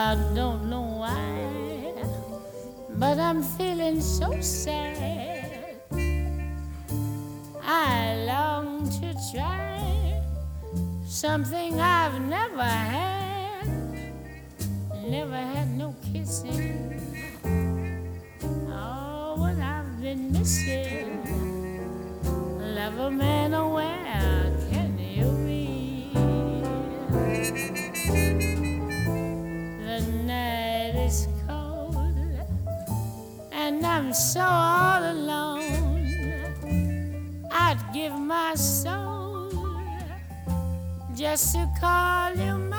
don't know why, but I'm feeling so sad. I long to try something I've never had. Never had no kissing. Oh, what I've been missing. Lover man, oh, where can you be? The night is cold and I'm so all alone. I'd give my soul just to call you mine.